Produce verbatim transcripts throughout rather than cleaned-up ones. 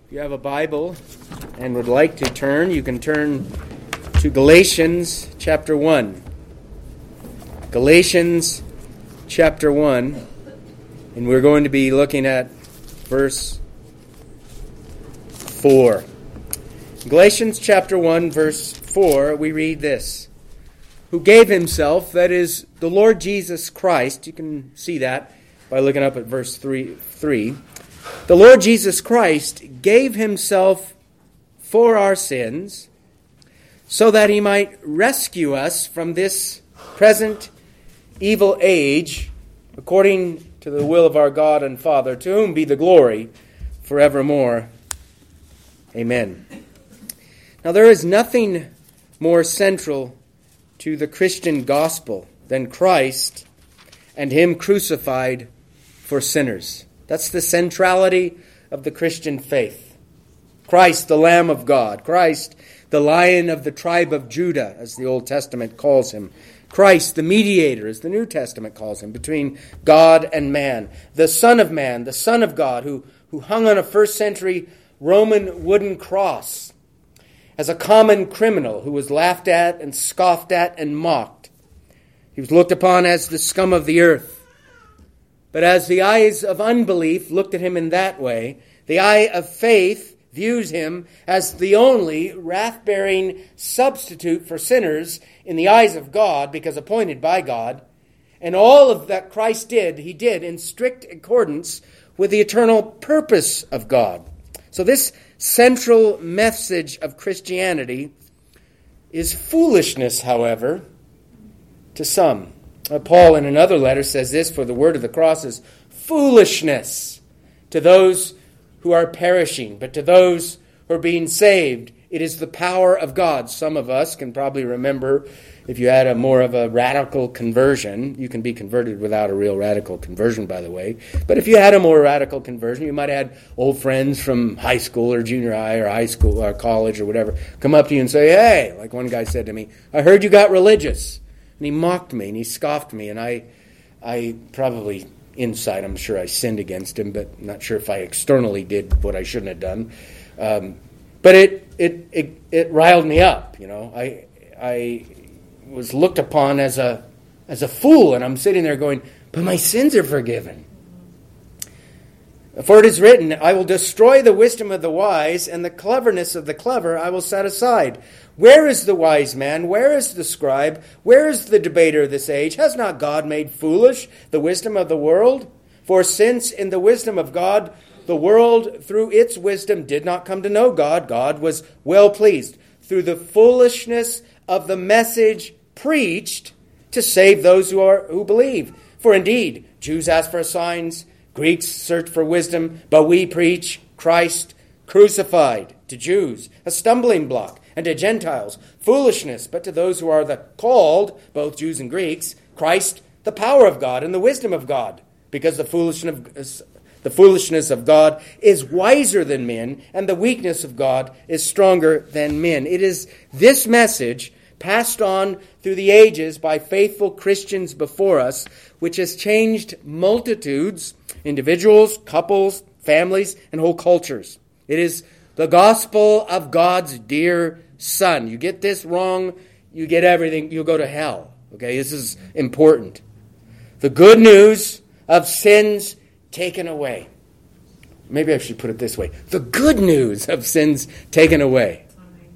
If you have a Bible and would like to turn, you can turn to Galatians chapter one. Galatians chapter one, and we're going to be looking at verse four. Galatians chapter one, verse four, we read this. Who gave himself, that is, the Lord Jesus Christ, you can see that by looking up at verse three. three. The Lord Jesus Christ gave himself for our sins so that he might rescue us from this present evil age according to the will of our God and Father, to whom be the glory forevermore. Amen. Now there is nothing more central to the Christian gospel than Christ and him crucified for sinners. That's the centrality of the Christian faith. Christ, the Lamb of God. Christ, the Lion of the tribe of Judah, as the Old Testament calls him. Christ, the mediator, as the New Testament calls him, between God and man. The Son of Man, the Son of God, who, who hung on a first century Roman wooden cross as a common criminal who was laughed at and scoffed at and mocked. He was looked upon as the scum of the earth. But as the eyes of unbelief looked at him in that way, the eye of faith views him as the only wrath-bearing substitute for sinners in the eyes of God, because appointed by God. And all of that Christ did, he did in strict accordance with the eternal purpose of God. So this central message of Christianity is foolishness, however, to some. Uh, Paul in another letter says this, for the word of the cross is foolishness to those who are perishing, but to those who are being saved, it is the power of God. Some of us can probably remember, if you had a more of a radical conversion, you can be converted without a real radical conversion, by the way, but if you had a more radical conversion, you might have had old friends from high school or junior high or high school or college or whatever come up to you and say, hey, like one guy said to me, I heard you got religious. And he mocked me and he scoffed me, and I I probably inside I'm sure I sinned against him, but I'm not sure if I externally did what I shouldn't have done. Um, but it, it it it riled me up, you know. I I was looked upon as a as a fool, and I'm sitting there going, but my sins are forgiven. For it is written, I will destroy the wisdom of the wise, and the cleverness of the clever I will set aside. Where is the wise man? Where is the scribe? Where is the debater of this age? Has not God made foolish the wisdom of the world? For since in the wisdom of God, the world through its wisdom did not come to know God, God was well pleased through the foolishness of the message preached to save those who are who believe. For indeed, Jews ask for signs, Greeks search for wisdom, but we preach Christ crucified, to Jews a stumbling block, and to Gentiles foolishness, but to those who are the called, both Jews and Greeks, Christ the power of God and the wisdom of God, because the foolishness of, the foolishness of God is wiser than men, and the weakness of God is stronger than men. It is this message passed on through the ages by faithful Christians before us, which has changed multitudes, individuals, couples, families, and whole cultures. It is the gospel of God's dear Son. You get this wrong, you get everything, you'll go to hell. Okay, this is important. The good news of sins taken away. Maybe I should put it this way. The good news of sins taken away.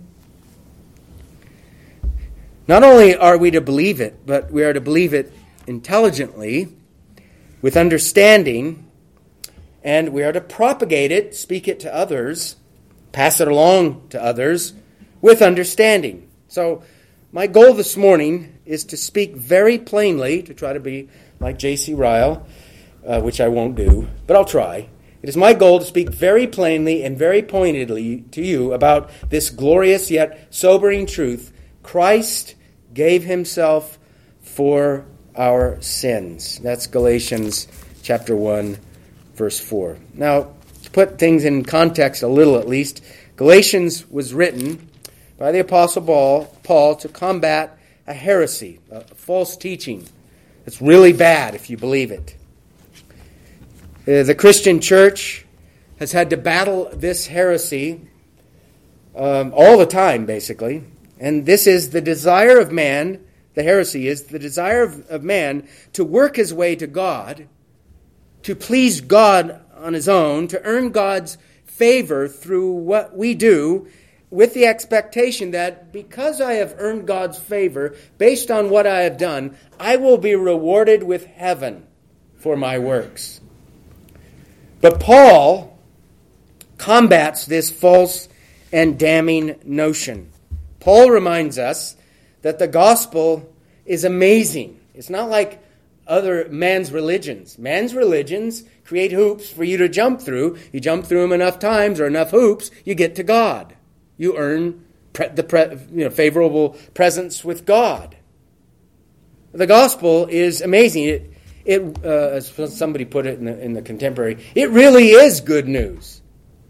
Not only are we to believe it, but we are to believe it intelligently, with understanding, and we are to propagate it, speak it to others, pass it along to others, with understanding. So my goal this morning is to speak very plainly, to try to be like J C Ryle, uh, which I won't do, but I'll try. It is my goal to speak very plainly and very pointedly to you about this glorious yet sobering truth. Christ gave himself for our sins. That's Galatians chapter one, verse four. Now, to put things in context a little at least, Galatians was written by the Apostle Paul, Paul to combat a heresy, a false teaching. It's really bad if you believe it. Uh, the Christian church has had to battle this heresy um, all the time, basically. And this is the desire of man, the heresy is the desire of, of man to work his way to God, to please God on his own, to earn God's favor through what we do, with the expectation that because I have earned God's favor based on what I have done, I will be rewarded with heaven for my works. But Paul combats this false and damning notion. Paul reminds us that the gospel is amazing. It's not like other man's religions. Man's religions create hoops for you to jump through. You jump through them enough times or enough hoops, you get to God. You earn pre- the pre- you know, favorable presence with God. The gospel is amazing. It, it uh, as somebody put it in the, in the contemporary, it really is good news.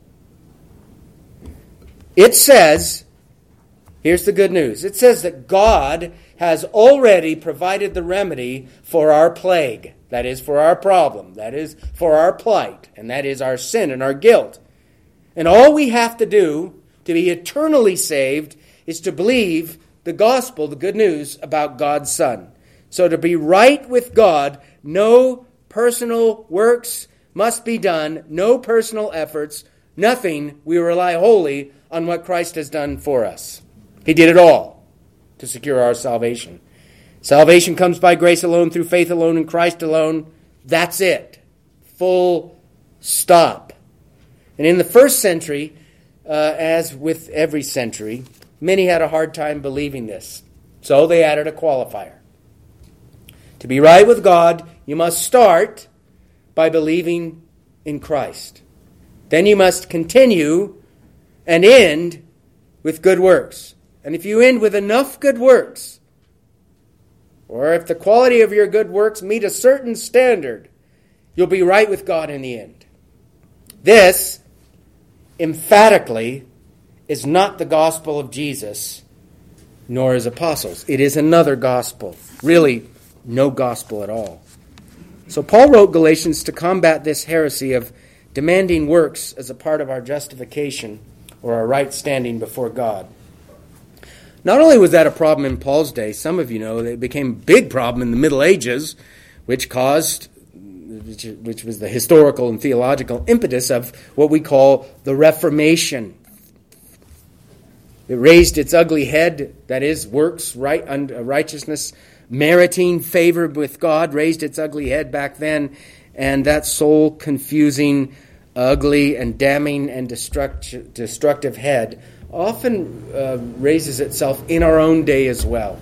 It says, here's the good news. It says that God has already provided the remedy for our plague. That is, for our problem. That is, for our plight. And that is our sin and our guilt. And all we have to do to be eternally saved is to believe the gospel, the good news about God's Son. So to be right with God, no personal works must be done, no personal efforts, nothing. We rely wholly on what Christ has done for us. He did it all to secure our salvation. Salvation comes by grace alone, through faith alone, in Christ alone. That's it. Full stop. And in the first century, uh, as with every century, many had a hard time believing this. So they added a qualifier. To be right with God, you must start by believing in Christ. Then you must continue and end with good works. And if you end with enough good works, or if the quality of your good works meet a certain standard, you'll be right with God in the end. This, emphatically, is not the gospel of Jesus, nor his apostles. It is another gospel. Really, no gospel at all. So Paul wrote Galatians to combat this heresy of demanding works as a part of our justification or our right standing before God. Not only was that a problem in Paul's day, some of you know, it became a big problem in the Middle Ages, which caused, which, which was the historical and theological impetus of what we call the Reformation. It raised its ugly head, that is, works, right, righteousness, meriting favor with God, raised its ugly head back then, and that soul-confusing, ugly, and damning, and destruct, destructive head often uh, raises itself in our own day as well.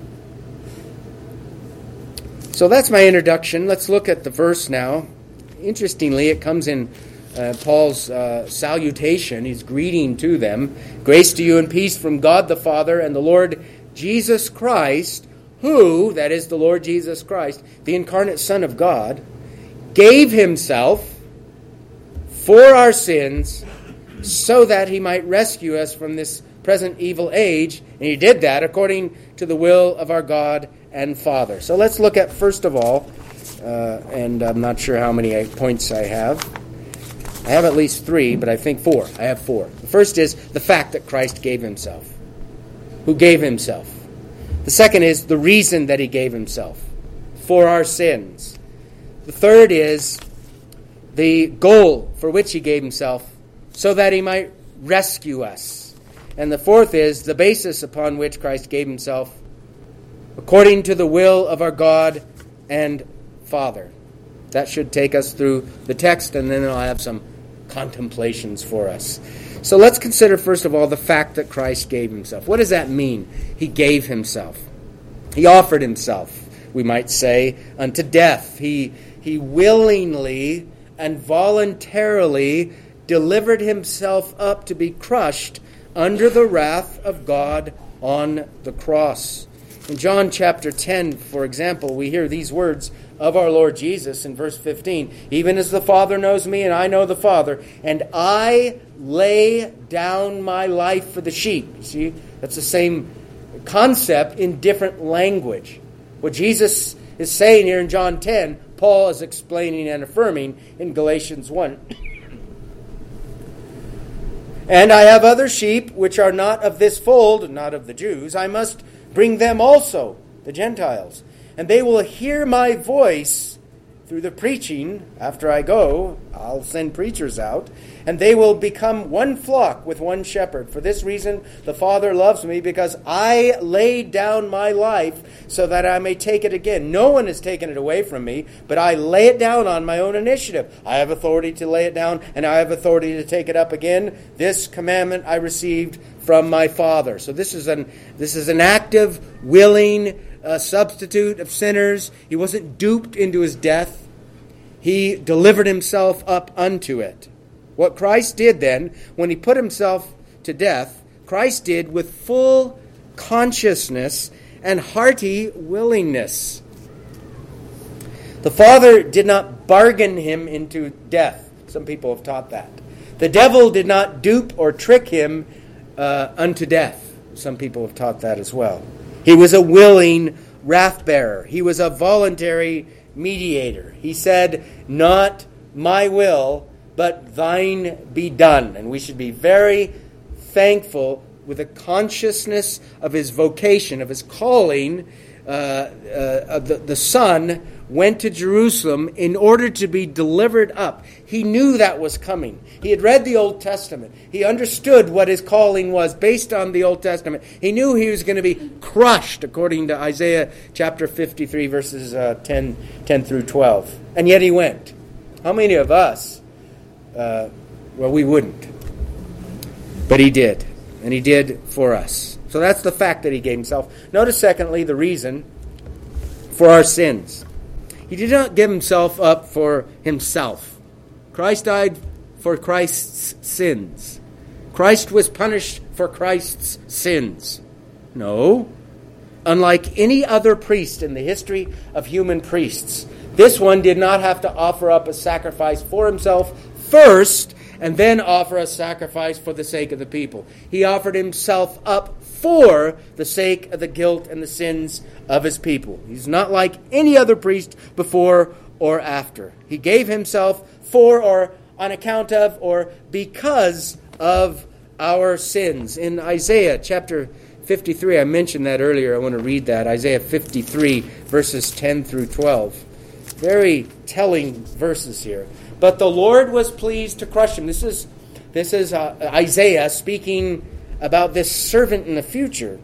So that's my introduction. Let's look at the verse now. Interestingly, it comes in uh, Paul's uh, salutation, his greeting to them. Grace to you and peace from God the Father and the Lord Jesus Christ, who, that is the Lord Jesus Christ, the incarnate Son of God, gave himself for our sins so that he might rescue us from this present evil age. And he did that according to the will of our God and Father. So let's look at, first of all, uh, and I'm not sure how many points I have. I have at least three, but I think four. I have four. The first is the fact that Christ gave himself. Who gave himself? The second is the reason that he gave himself. For our sins. The third is the goal for which he gave himself, so that he might rescue us. And the fourth is the basis upon which Christ gave himself, according to the will of our God and Father. That should take us through the text, and then I'll have some contemplations for us. So let's consider, first of all, the fact that Christ gave himself. What does that mean? He gave himself. He offered himself, we might say, unto death. He, he willingly and voluntarily delivered himself up to be crushed under the wrath of God on the cross. In John chapter ten, for example, we hear these words of our Lord Jesus in verse fifteen. Even as the Father knows me and I know the Father, and I lay down my life for the sheep. You see, that's the same concept in different language. What Jesus is saying here in John ten, Paul is explaining and affirming in Galatians one. And I have other sheep which are not of this fold, not of the Jews. I must bring them also, the Gentiles. And they will hear my voice through the preaching. After I go, I'll send preachers out. And they will become one flock with one shepherd. For this reason, the Father loves me, because I laid down my life so that I may take it again. No one has taken it away from me, but I lay it down on my own initiative. I have authority to lay it down, and I have authority to take it up again. This commandment I received from my Father. So this is an this is an active, willing uh, substitute of sinners. He wasn't duped into his death. He delivered himself up unto it. What Christ did then, when he put himself to death, Christ did with full consciousness and hearty willingness. The Father did not bargain him into death. Some people have taught that. The devil did not dupe or trick him uh, unto death. Some people have taught that as well. He was a willing wrath bearer. He was a voluntary mediator. He said, "Not my will, but thine be done." And we should be very thankful with a consciousness of his vocation, of his calling. Uh, uh, the, the Son went to Jerusalem in order to be delivered up. He knew that was coming. He had read the Old Testament. He understood what his calling was based on the Old Testament. He knew he was going to be crushed, according to Isaiah chapter fifty-three, verses uh, ten, ten through twelve. And yet he went. How many of us Uh, well, we wouldn't. But he did. And he did for us. So that's the fact that he gave himself. Notice, secondly, the reason for our sins. He did not give himself up for himself. Christ died for Christ's sins. Christ was punished for Christ's sins. No. Unlike any other priest in the history of human priests, this one did not have to offer up a sacrifice for himself first, and then offer a sacrifice for the sake of the people. He offered himself up for the sake of the guilt and the sins of his people. He's not like any other priest before or after. He gave himself for or on account of or because of our sins. In Isaiah chapter fifty-three, I mentioned that earlier. I want to read that. Isaiah fifty-three, verses ten through twelve. Very telling verses here. But the Lord was pleased to crush him. This is this is uh, Isaiah speaking about this servant in the future.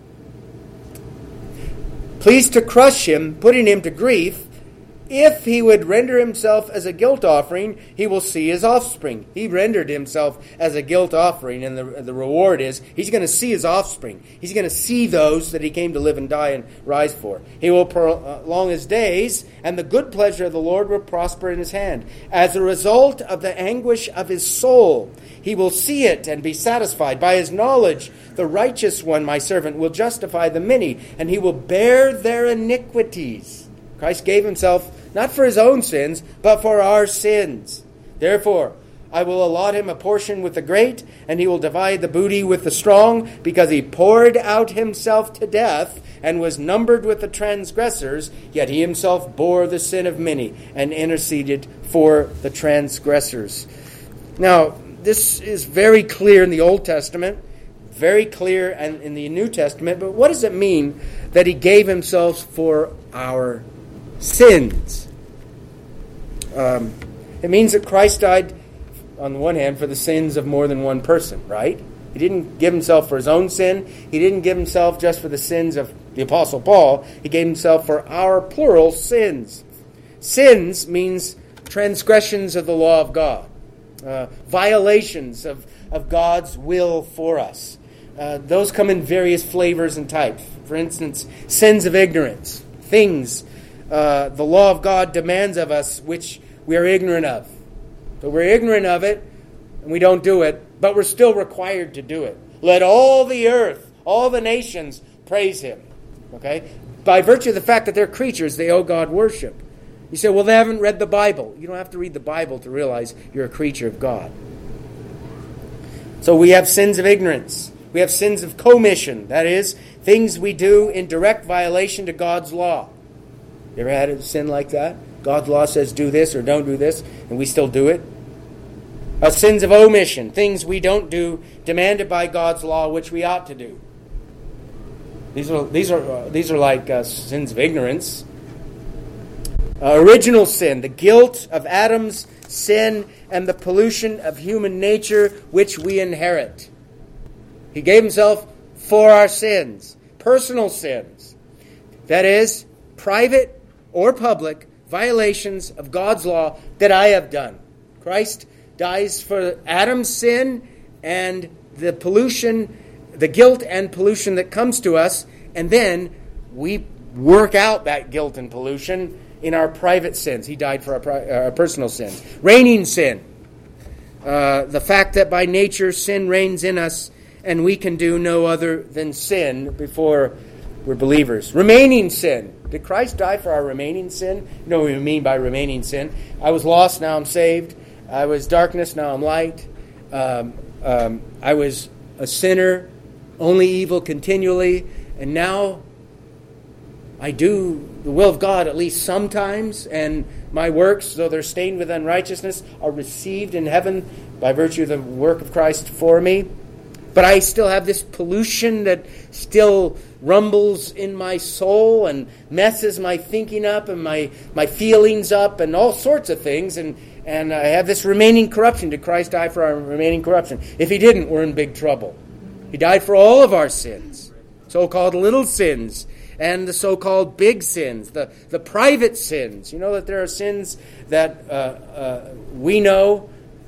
Pleased to crush him, putting him to grief. If he would render himself as a guilt offering, he will see his offspring. He rendered himself as a guilt offering, and the, the reward is he's going to see his offspring. He's going to see those that he came to live and die and rise for. He will prolong his days, and the good pleasure of the Lord will prosper in his hand. As a result of the anguish of his soul, he will see it and be satisfied. By his knowledge, the righteous one, my servant, will justify the many, and he will bear their iniquities. Christ gave himself not for his own sins, but for our sins. Therefore, I will allot him a portion with the great, and he will divide the booty with the strong, because he poured out himself to death and was numbered with the transgressors, yet he himself bore the sin of many and interceded for the transgressors. Now, this is very clear in the Old Testament, very clear in the New Testament, but what does it mean that he gave himself for our sins? Um, it means that Christ died, on the one hand, for the sins of more than one person, right? He didn't give himself for his own sin. He didn't give himself just for the sins of the Apostle Paul. He gave himself for our plural sins. Sins means transgressions of the law of God, uh, violations of, of God's will for us. Uh, those come in various flavors and types. For instance, sins of ignorance, things uh, the law of God demands of us which we are ignorant of. So we're ignorant of it, and we don't do it, but we're still required to do it. Let all the earth, all the nations, praise him. Okay? By virtue of the fact that they're creatures, they owe God worship. You say, well, they haven't read the Bible. You don't have to read the Bible to realize you're a creature of God. So we have sins of ignorance. We have sins of commission. That is, things we do in direct violation to God's law. You ever had a sin like that? God's law says do this or don't do this, and we still do it. Uh, sins of omission, things we don't do, demanded by God's law, which we ought to do. These are these are uh, these are like uh, sins of ignorance. Uh, original sin, the guilt of Adam's sin and the pollution of human nature, which we inherit. He gave himself for our sins, personal sins. That is, private or public violations of God's law that I have done. Christ dies for Adam's sin and the pollution, the guilt and pollution that comes to us, and then we work out that guilt and pollution in our private sins. He died for our, pri- our personal sins. Reigning sin. Uh, the fact that by nature sin reigns in us and we can do no other than sin before we're believers. Remaining sin. Did Christ die for our remaining sin? You know what we mean by remaining sin. I was lost, now I'm saved. I was darkness, now I'm light. Um, um, I was a sinner, only evil continually, and now I do the will of God at least sometimes, and my works, though they're stained with unrighteousness, are received in heaven by virtue of the work of Christ for me. But I still have this pollution that still rumbles in my soul and messes my thinking up and my, my feelings up and all sorts of things. And, and I have this remaining corruption. Did Christ die for our remaining corruption? If he didn't, we're in big trouble. He died for all of our sins, so-called little sins and the so-called big sins, the, the private sins. You know that there are sins that uh, uh, we know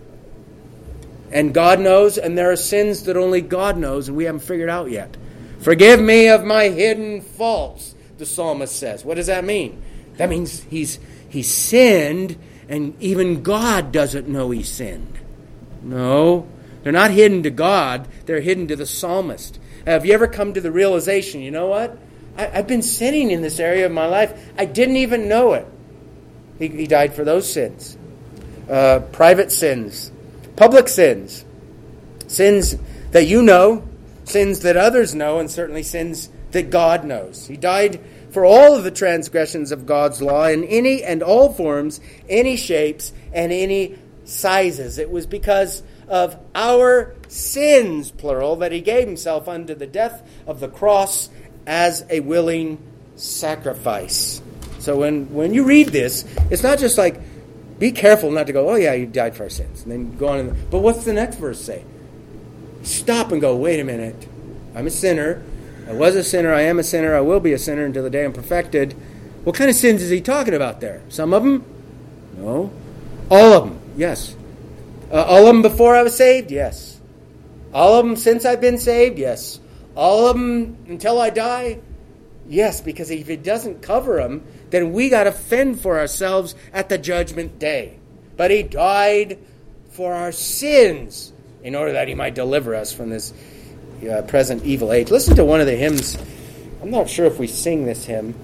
and God knows, and there are sins that only God knows and we haven't figured out yet. Forgive me of my hidden faults, the psalmist says. What does that mean? That means he's he's sinned and even God doesn't know he sinned. No, they're not hidden to God, they're hidden to the psalmist. Have you ever come to the realization, you know what? I, I've been sinning in this area of my life. I didn't even know it. He, he died for those sins. Uh, private sins. Public sins, sins that you know, sins that others know, and certainly sins that God knows. He died for all of the transgressions of God's law in any and all forms, any shapes, and any sizes. It was because of our sins, plural, that he gave himself unto the death of the cross as a willing sacrifice. So when, when you read this, it's not just like, be careful not to go, oh yeah, he died for our sins. And then go on. And, but what's the next verse say? Stop and go, wait a minute. I'm a sinner. I was a sinner. I am a sinner. I will be a sinner until the day I'm perfected. What kind of sins is he talking about there? Some of them? No. All of them? Yes. Uh, all of them before I was saved? Yes. All of them since I've been saved? Yes. All of them until I die? Yes, because if it doesn't cover them, then we got to fend for ourselves at the judgment day. But he died for our sins in order that he might deliver us from this uh, present evil age. Listen to one of the hymns. I'm not sure if we sing this hymn.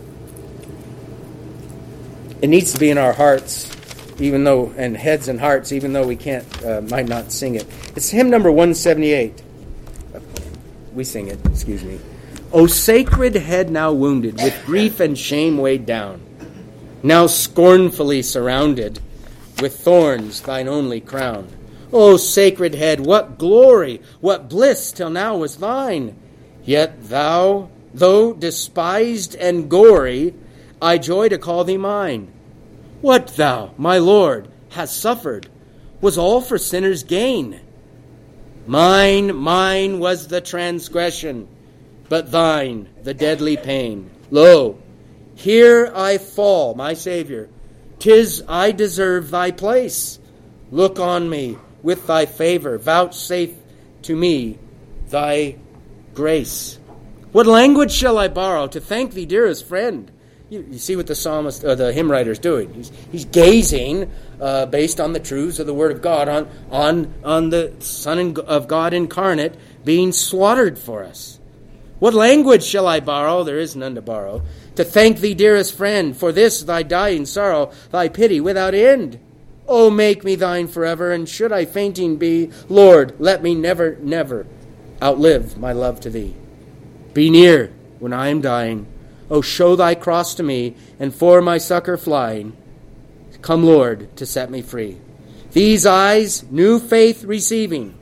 It needs to be in our hearts, even though, and heads and hearts, even though we can't, uh, might not sing it. It's hymn number one seventy-eight. We sing it, excuse me. O sacred head now wounded, with grief and shame weighed down, now scornfully surrounded, with thorns thine only crown. O sacred head, what glory, what bliss till now was thine! Yet thou, though despised and gory, I joy to call thee mine. What thou, my Lord, hast suffered was all for sinners' gain. Mine, mine was the transgression, but thine the deadly pain. Lo, here I fall, my Savior. 'Tis I deserve thy place. Look on me with thy favor. Vouchsafe to me thy grace. What language shall I borrow to thank thee, dearest friend? You, you see what the psalmist, uh, the hymn writer is doing. He's, he's gazing uh, based on the truths of the Word of God on, on, on the Son of God incarnate being slaughtered for us. What language shall I borrow? There is none to borrow. To thank thee, dearest friend, for this thy dying sorrow, thy pity without end. Oh, make me thine forever, and should I fainting be, Lord, let me never, never outlive my love to thee. Be near when I am dying. Oh, show thy cross to me, and for my succor flying, come, Lord, to set me free. These eyes, new faith receiving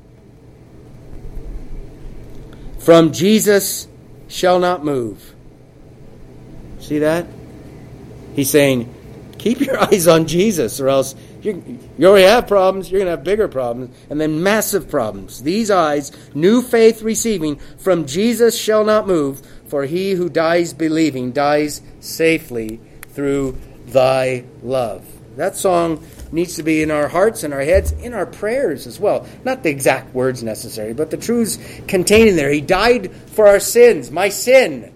from Jesus shall not move. See that? He's saying, keep your eyes on Jesus, or else you, you already have problems, you're going to have bigger problems, and then massive problems. These eyes, new faith receiving, from Jesus shall not move, for he who dies believing dies safely through thy love. That song needs to be in our hearts and our heads, in our prayers as well. Not the exact words necessary, but the truths contained in there. He died for our sins, my sin.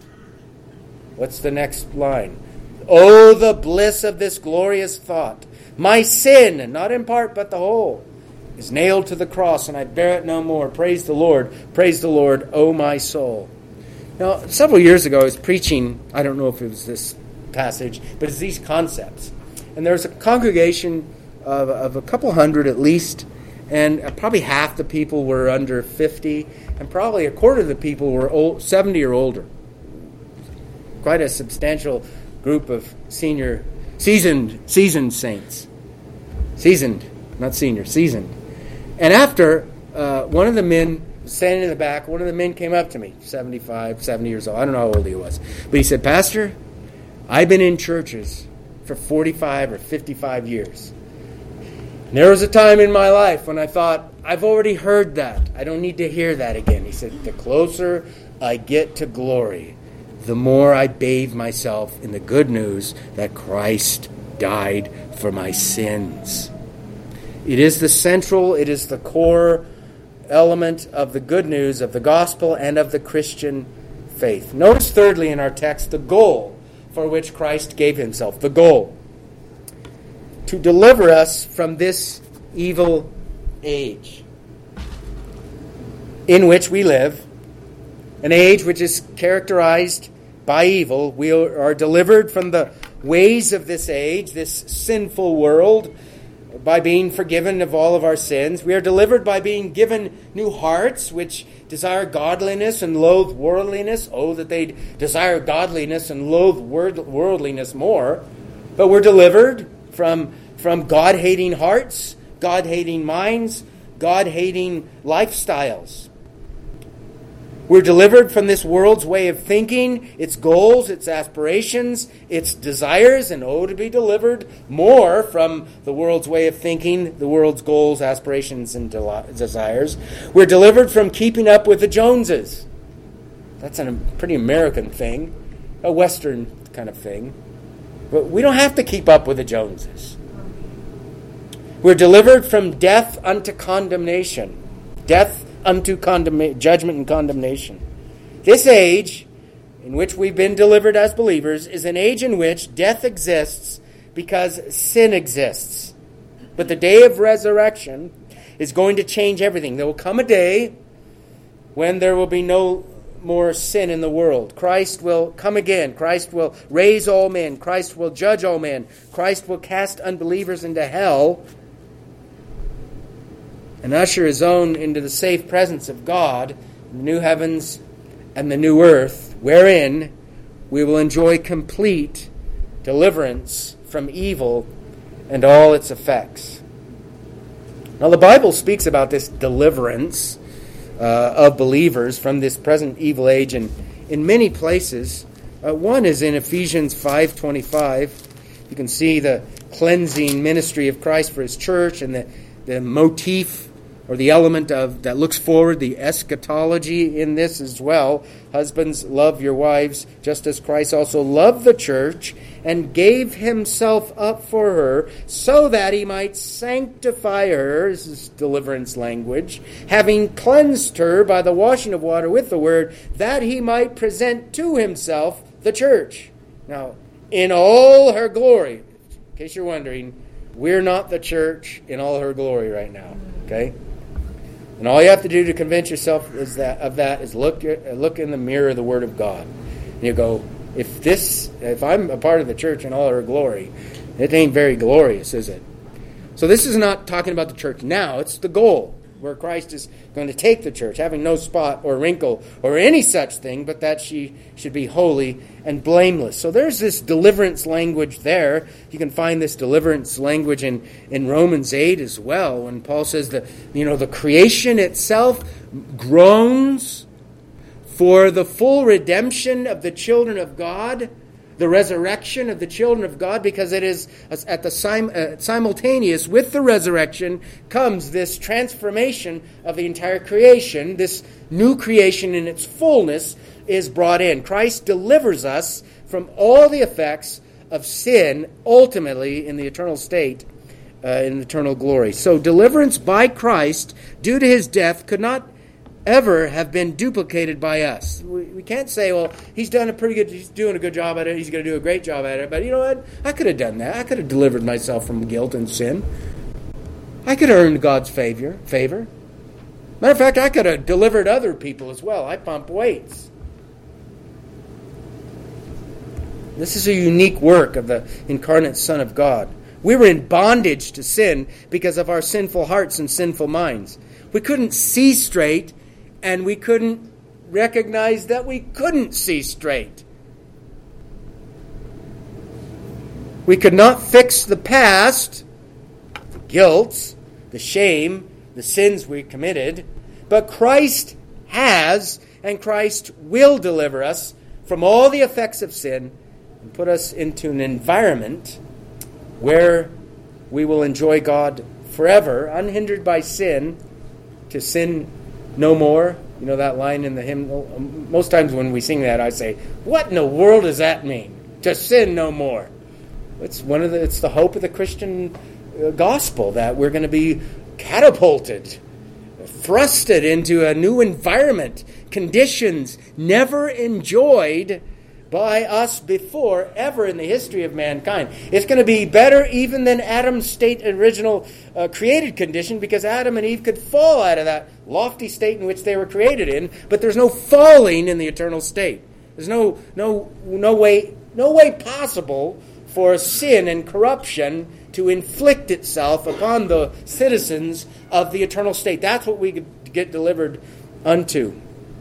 What's the next line? Oh, the bliss of this glorious thought. My sin, not in part but the whole, is nailed to the cross, and I bear it no more. Praise the Lord. Praise the Lord, O my soul. Now, several years ago, I was preaching, I don't know if it was this passage, but it's these concepts. And there was a congregation of, of a couple hundred at least, and probably half the people were under fifty, and probably a quarter of the people were old, seventy or older. Quite a substantial group of senior, seasoned, seasoned saints. Seasoned, not senior, seasoned. And after, uh, one of the men, standing in the back, one of the men came up to me, seventy-five, seventy years old. I don't know how old he was. But he said, Pastor, I've been in churches for forty-five or fifty-five years. And there was a time in my life when I thought, I've already heard that. I don't need to hear that again. He said, the closer I get to glory, the more I bathe myself in the good news that Christ died for my sins. It is the central, it is the core element of the good news of the gospel and of the Christian faith. Notice thirdly in our text the goal for which Christ gave himself. The goal: to deliver us from this evil age in which we live, an age which is characterized by evil. We are delivered from the ways of this age, this sinful world, by being forgiven of all of our sins. We are delivered by being given new hearts, which desire godliness and loathe worldliness. Oh, that they desire godliness and loathe worldliness more. But we're delivered from, from God-hating hearts, God-hating minds, God-hating lifestyles. We're delivered from this world's way of thinking, its goals, its aspirations, its desires, and oh, to be delivered more from the world's way of thinking, the world's goals, aspirations, and desires. We're delivered from keeping up with the Joneses. That's a pretty American thing, a Western kind of thing. But we don't have to keep up with the Joneses. We're delivered from death unto condemnation. Death unto condemna- judgment and condemnation. This age in which we've been delivered as believers is an age in which death exists because sin exists. But the day of resurrection is going to change everything. There will come a day when there will be no more sin in the world. Christ will come again. Christ will raise all men. Christ will judge all men. Christ will cast unbelievers into hell and usher his own into the safe presence of God, the new heavens and the new earth, wherein we will enjoy complete deliverance from evil and all its effects. Now, the Bible speaks about this deliverance uh, of believers from this present evil age in, in many places. Uh, one is in Ephesians five twenty-five. You can see the cleansing ministry of Christ for his church and the, the motif or the element of that looks forward, the eschatology in this as well. Husbands, love your wives, just as Christ also loved the church and gave himself up for her, so that he might sanctify her, this is deliverance language, having cleansed her by the washing of water with the word, that he might present to himself the church. Now, in all her glory, in case you're wondering, we're not the church in all her glory right now, okay? And all you have to do to convince yourself is that of that is look look in the mirror of the Word of God. And you go, if this, if I'm a part of the church in all her glory, it ain't very glorious, is it? So this is not talking about the church now. It's the goal. where Christ is going to take the church, having no spot or wrinkle or any such thing, but that she should be holy and blameless. So there's this deliverance language there. You can find this deliverance language in, in Romans eight as well, when Paul says that, you know, the creation itself groans for the full redemption of the children of God, the resurrection of the children of God, because it is at the sim- uh, simultaneous with the resurrection comes this transformation of the entire creation. This new creation in its fullness is brought in. Christ delivers us from all the effects of sin, ultimately in the eternal state, uh, in eternal glory. So deliverance by Christ due to his death could not ever have been duplicated by us. We, we can't say, well, he's done a pretty good, he's doing a good job at it, he's going to do a great job at it, but you know what? I could have done that. I could have delivered myself from guilt and sin. I could have earned God's favor. favor. Matter of fact, I could have delivered other people as well. I pump weights. This is a unique work of the incarnate Son of God. We were in bondage to sin because of our sinful hearts and sinful minds. We couldn't see straight, and we couldn't recognize that we couldn't see straight. We could not fix the past, the guilt, the shame, the sins we committed, but Christ has, and Christ will deliver us from all the effects of sin and put us into an environment where we will enjoy God forever, unhindered by sin, to sin no more. You know that line in the hymn? Most times when we sing that, I say, what in the world does that mean? To sin no more. It's one of the, it's the hope of the Christian gospel that we're going to be catapulted, thrusted into a new environment, conditions never enjoyed by us before, ever in the history of mankind. It's going to be better even than Adam's state original uh, created condition, because Adam and Eve could fall out of that lofty state in which they were created in, but there's no falling in the eternal state. There's no no no way no way possible for sin and corruption to inflict itself upon the citizens of the eternal state. That's what we get delivered unto,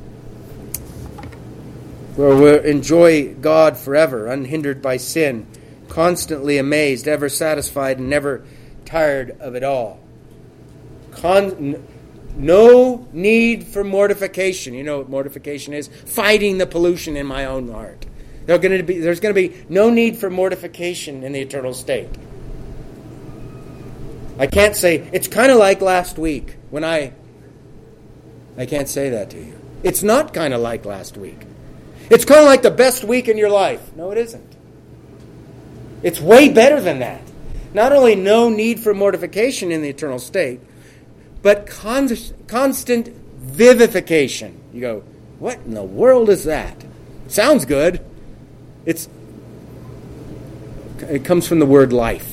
where we'll enjoy God forever, unhindered by sin, constantly amazed, ever satisfied, and never tired of it all. Con- no need for mortification. You know what mortification is? Fighting the pollution in my own heart. There's going to be, there's going to be no need for mortification in the eternal state. I can't say, it's kind of like last week when I... I can't say that to you. It's not kind of like last week. It's kind of like the best week in your life. No, it isn't. It's way better than that. Not only no need for mortification in the eternal state, but con- constant vivification. You go, what in the world is that? Sounds good. It's it comes from the word life.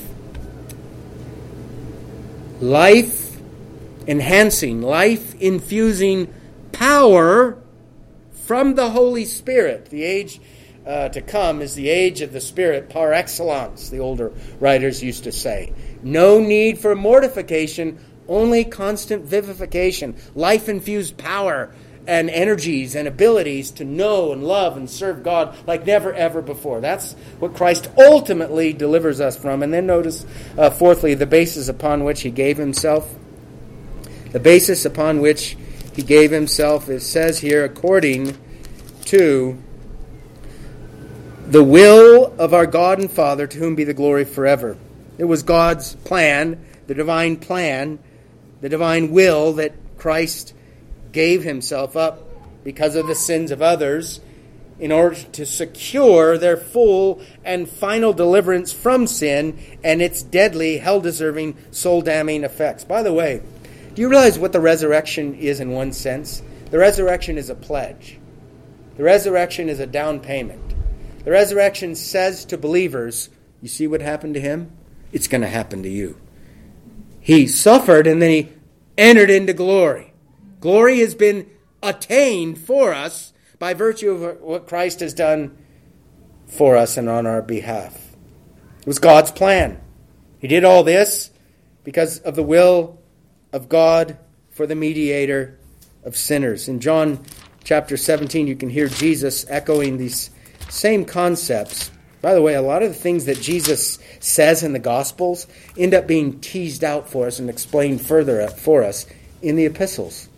Life enhancing, life infusing power from the Holy Spirit. The age uh, to come is the age of the Spirit par excellence, the older writers used to say. No need for mortification, only constant vivification, life-infused power and energies and abilities to know and love and serve God like never ever before. That's what Christ ultimately delivers us from. And then notice, uh, fourthly, the basis upon which he gave himself. The basis upon which he gave himself, it says here, according to the will of our God and Father, to whom be the glory forever. It was God's plan, the divine plan, the divine will, that Christ gave himself up because of the sins of others in order to secure their full and final deliverance from sin and its deadly, hell-deserving, soul-damning effects. By the way, do you realize what the resurrection is in one sense? The resurrection is a pledge. The resurrection is a down payment. The resurrection says to believers, you see what happened to him? It's going to happen to you. He suffered and then he entered into glory. Glory has been attained for us by virtue of what Christ has done for us and on our behalf. It was God's plan. He did all this because of the will of God for the mediator of sinners. In John chapter seventeen, you can hear Jesus echoing these same concepts. By the way, a lot of the things that Jesus says in the Gospels end up being teased out for us and explained further for us in the epistles.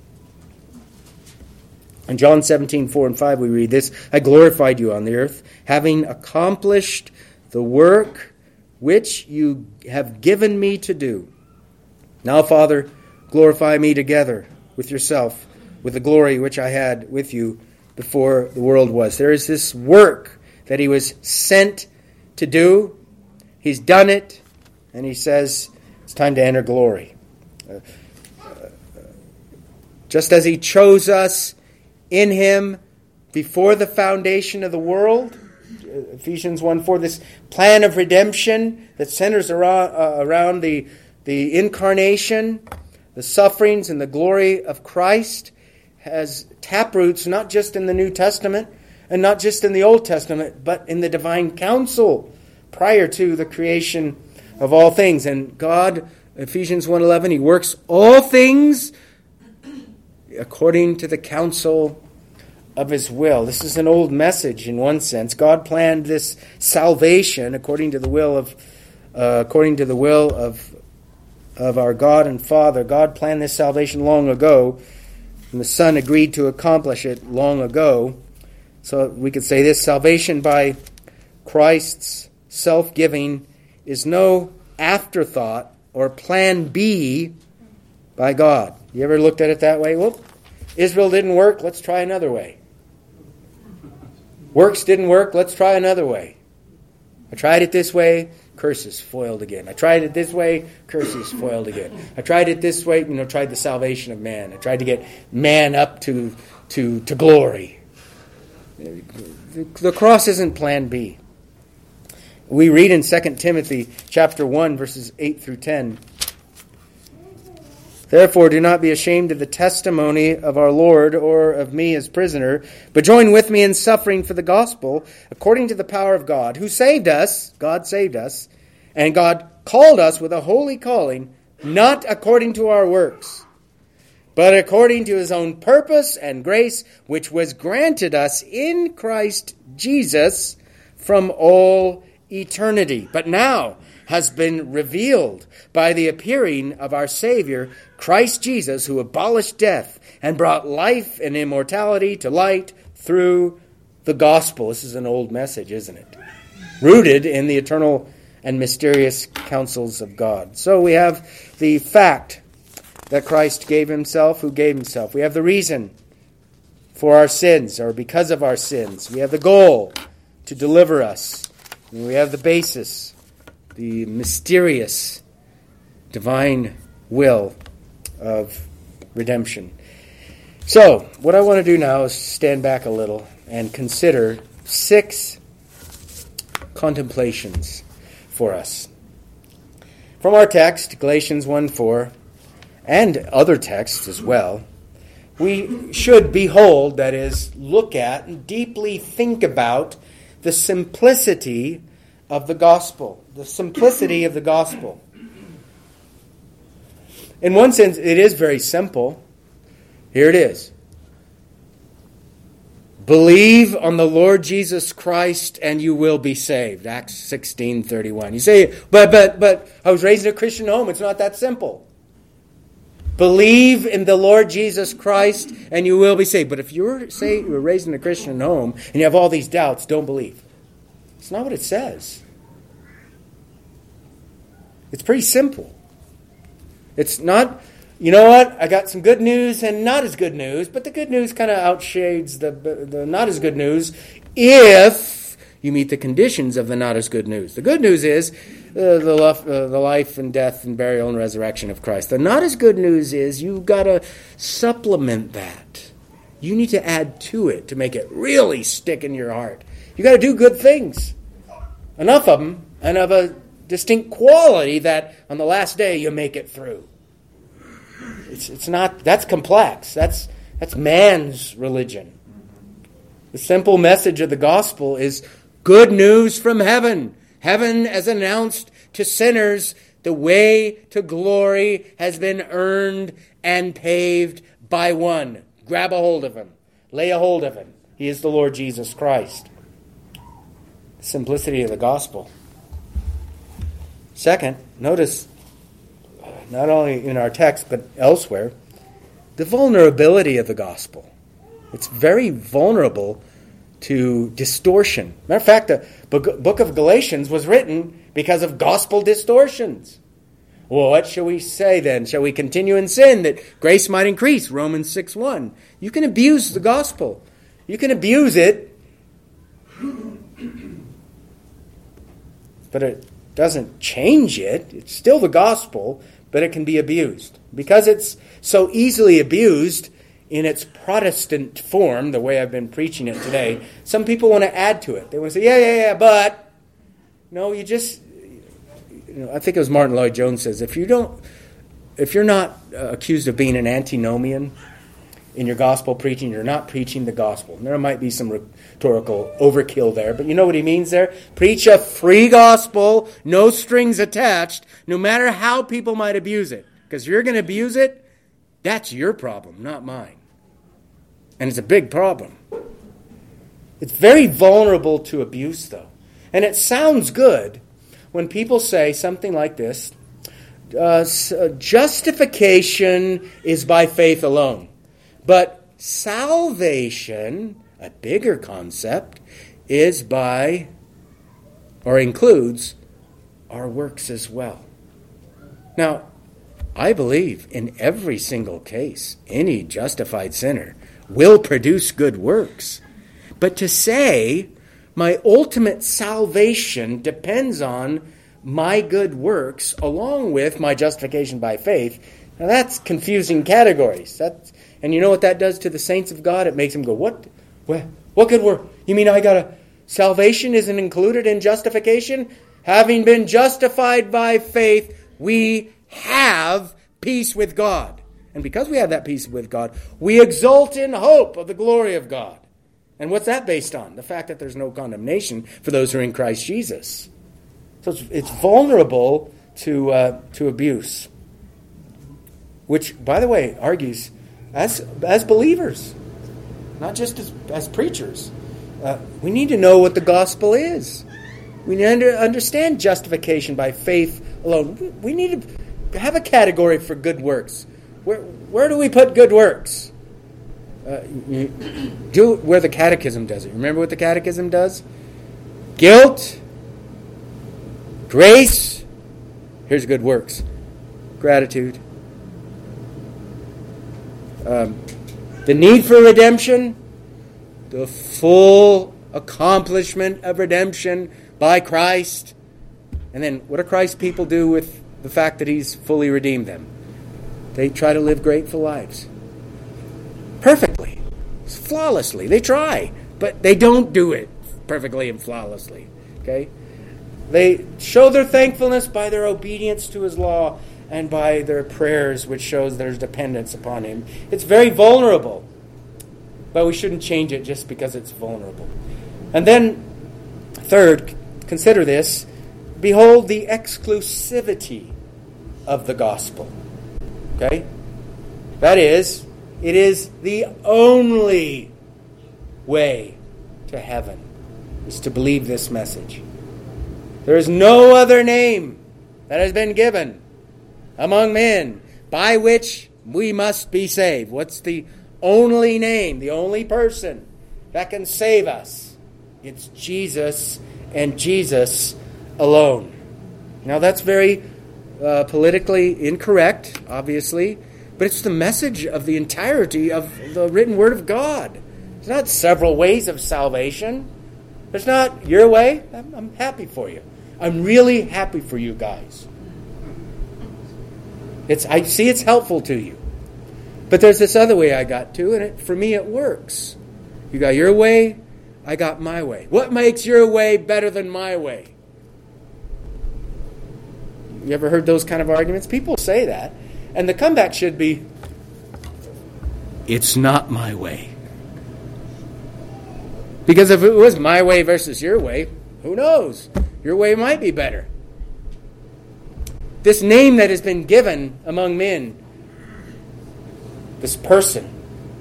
In John seventeen, four and five, we read this: I glorified you on the earth, having accomplished the work which you have given me to do. Now, Father, glorify me together with yourself, with the glory which I had with you before the world was. There is this work that he was sent to do. He's done it, and he says it's time to enter glory. Uh, uh, just as he chose us in him before the foundation of the world, Ephesians one four, this plan of redemption that centers around, uh, around the, the incarnation, the sufferings, and the glory of Christ, has taproots not just in the New Testament and not just in the Old Testament, but in the divine counsel prior to the creation of all things. And God, Ephesians one eleven, he works all things according to the counsel of his will. This is an old message in one sense. God planned this salvation according to the will of uh, according to the will of of our God and Father. God planned this salvation long ago, and the Son agreed to accomplish it long ago. So we could say this: salvation by Christ's self-giving is no afterthought or plan B by God. You ever looked at it that way? Well, Israel didn't work, let's try another way. Works didn't work, let's try another way. I tried it this way, curses foiled again. I tried it this way, curses foiled again. I tried it this way, you know, tried the salvation of man. I tried to get man up to to, to glory. The, the cross isn't plan B. We read in Second Timothy chapter one, verses eight through ten. Therefore, do not be ashamed of the testimony of our Lord or of me as prisoner, but join with me in suffering for the gospel according to the power of God, who saved us, God saved us, and God called us with a holy calling, not according to our works, but according to his own purpose and grace, which was granted us in Christ Jesus from all eternity, but now has been revealed by the appearing of our Savior, Christ Jesus, who abolished death and brought life and immortality to light through the gospel. This is an old message, isn't it? Rooted in the eternal and mysterious counsels of God. So we have the fact that Christ gave himself, who gave himself. We have the reason for our sins, or because of our sins. We have the goal to deliver us. And we have the basis, the mysterious divine will of redemption. So, what I want to do now is stand back a little and consider six contemplations for us. From our text, Galatians one four, and other texts as well, we should behold, that is, look at and deeply think about the simplicity of the gospel. The simplicity of the gospel. In one sense, it is very simple. Here it is. Believe on the Lord Jesus Christ and you will be saved. Acts sixteen thirty-one. You say, but but but I was raised in a Christian home. It's not that simple. Believe in the Lord Jesus Christ and you will be saved. But if you're say you were raised in a Christian home and you have all these doubts, don't believe. It's not what it says. It's pretty simple. It's not, you know what, I got some good news and not as good news, but the good news kind of outshades the, the not as good news if you meet the conditions of the not as good news. The good news is uh, the, love, uh, the life and death and burial and resurrection of Christ. The not as good news is you've got to supplement that. You need to add to it to make it really stick in your heart. You've got to do good things. Enough of them, and of a distinct quality that on the last day you make it through. It's it's not, that's complex. That's that's man's religion. The simple message of the gospel is good news from heaven. Heaven has announced to sinners The way to glory has been earned and paved by one. Grab a hold of him. Lay a hold of him. He is the Lord Jesus Christ. Simplicity of the gospel. Second, notice, not only in our text but elsewhere, the vulnerability of the gospel. It's very vulnerable to distortion. Matter of fact, the book of Galatians was written because of gospel distortions. Well, what shall we say then? Shall we continue in sin that grace might increase? Romans six one. You can abuse the gospel. You can abuse it, but it doesn't change it. It's still the gospel, but it can be abused. Because it's so easily abused in its Protestant form, the way I've been preaching it today, some people want to add to it. They want to say, yeah, yeah, yeah, but... No, you just... You know, I think it was Martin Lloyd-Jones says, if you don't, if you're not uh, accused of being an antinomian in your gospel preaching, you're not preaching the gospel. And there might be some rhetorical overkill there, but you know what he means there? Preach a free gospel, no strings attached, no matter how people might abuse it. Because you're going to abuse it, that's your problem, not mine. And it's a big problem. It's very vulnerable to abuse, though. And it sounds good when people say something like this, uh, justification is by faith alone. But salvation, a bigger concept, is by, or includes, our works as well. Now, I believe in every single case, any justified sinner will produce good works. But to say my ultimate salvation depends on my good works along with my justification by faith, now that's confusing categories. That's, and you know what that does to the saints of God? It makes them go, what? What, what good work? You mean I got to... Salvation isn't included in justification? Having been justified by faith, we have peace with God. And because we have that peace with God, we exult in hope of the glory of God. And what's that based on? The fact that there's no condemnation for those who are in Christ Jesus. So it's, it's vulnerable to uh, to abuse. Which, by the way, argues as as believers, not just as, as preachers. Uh, we need to know what the gospel is. We need to understand justification by faith alone. We need to have a category for good works. Where where do we put good works? Uh, you do it where the Catechism does it. Remember what the Catechism does? Guilt, grace, here's good works. Gratitude. Um, the need for redemption, the full accomplishment of redemption by Christ. And then what do Christ's people do with the fact that He's fully redeemed them? They try to live grateful lives. Perfectly. Flawlessly. They try, but they don't do it perfectly and flawlessly. Okay? They show their thankfulness by their obedience to His law and by their prayers, which shows their dependence upon Him. It's very vulnerable, but we shouldn't change it just because it's vulnerable. And then, third, consider this. Behold the exclusivity of the gospel. Okay? That is, it is the only way to heaven, is to believe this message. There is no other name that has been given among men by which we must be saved. What's the only name, the only person that can save us? It's Jesus and Jesus alone. Now that's very uh, politically incorrect, obviously, but it's the message of the entirety of the written Word of God. It's not several ways of salvation. It's not your way. I'm, I'm happy for you. I'm really happy for you guys. It's I see it's helpful to you. But there's this other way I got to, and it, for me it works. You got your way, I got my way. What makes your way better than my way? You ever heard those kind of arguments? People say that. And the comeback should be, it's not my way. Because if it was my way versus your way, who knows? Your way might be better. This name that has been given among men, this person,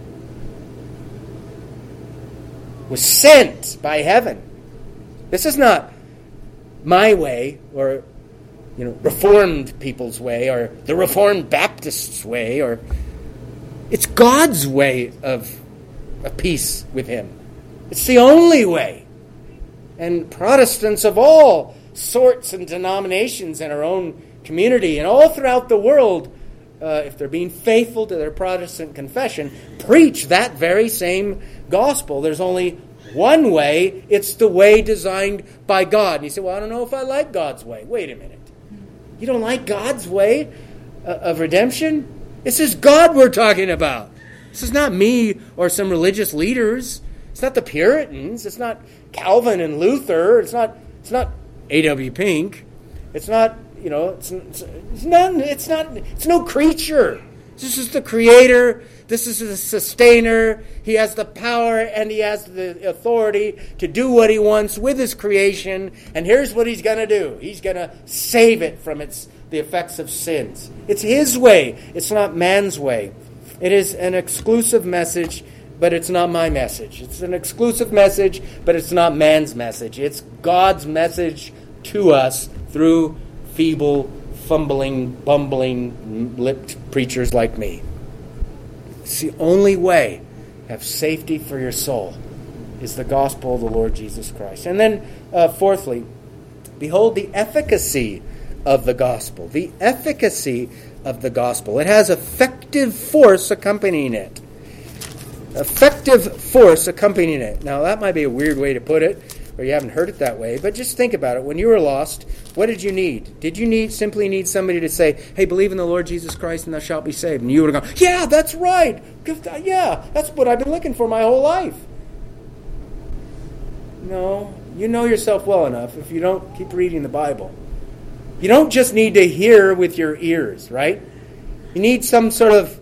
was sent by heaven. This is not my way, or you know, Reformed people's way, or the Reformed Baptists' way, or it's God's way of a peace with Him. It's the only way. And Protestants of all sorts and denominations in our own community and all throughout the world, uh, if they're being faithful to their Protestant confession, preach that very same gospel. There's only one way. It's the way designed by God. And you say, well, I don't know if I like God's way. Wait a minute. You don't like God's way uh, of redemption? This is God we're talking about. This is not me or some religious leaders. It's not the Puritans. It's not Calvin and Luther. It's not. It's not A W Pink. It's not. You know. It's, it's, it's not. It's not. It's no creature. This is the Creator. This is the Sustainer. He has the power and He has the authority to do what He wants with His creation. And here's what He's going to do. He's going to save it from its the effects of sins. It's His way. It's not man's way. It is an exclusive message, but it's not my message. It's an exclusive message, but it's not man's message. It's God's message to us through feeble, fumbling, bumbling, lipped preachers like me. It's the only way to have safety for your soul is the gospel of the Lord Jesus Christ. And then, uh, fourthly, behold the efficacy of the gospel. The efficacy of the gospel. It has effective force accompanying it. Effective force accompanying it. Now, that might be a weird way to put it, or you haven't heard it that way, but just think about it. When you were lost, what did you need? Did you need simply need somebody to say, hey, believe in the Lord Jesus Christ and thou shalt be saved? And you would have gone, yeah, that's right. Yeah, that's what I've been looking for my whole life. No, you know yourself well enough if you don't keep reading the Bible. You don't just need to hear with your ears, right? You need some sort of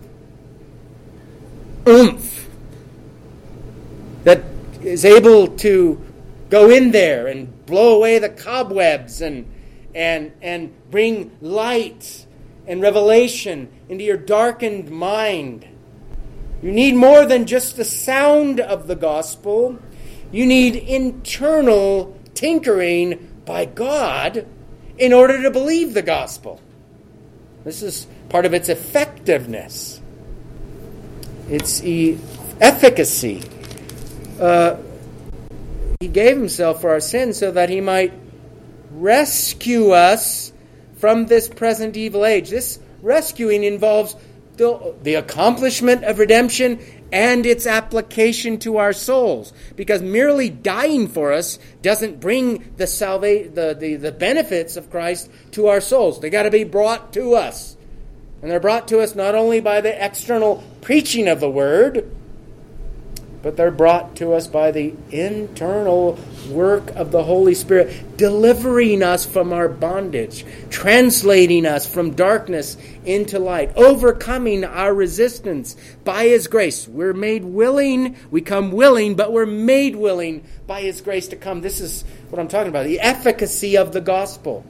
oomph that is able to go in there and blow away the cobwebs and and and bring light and revelation into your darkened mind. You need more than just the sound of the gospel. You need internal tinkering by God in order to believe the gospel. This is part of its effectiveness. Its e- efficacy. Uh, he gave Himself for our sins so that He might rescue us from this present evil age. This rescuing involves the, the accomplishment of redemption and its application to our souls. Because merely dying for us doesn't bring the, salva- the, the, the benefits of Christ to our souls. They got to be brought to us. And they're brought to us not only by the external preaching of the Word, but they're brought to us by the internal work of the Holy Spirit, delivering us from our bondage, translating us from darkness into light, overcoming our resistance by His grace. We're made willing, we come willing, but we're made willing by His grace to come. This is what I'm talking about, the efficacy of the gospel.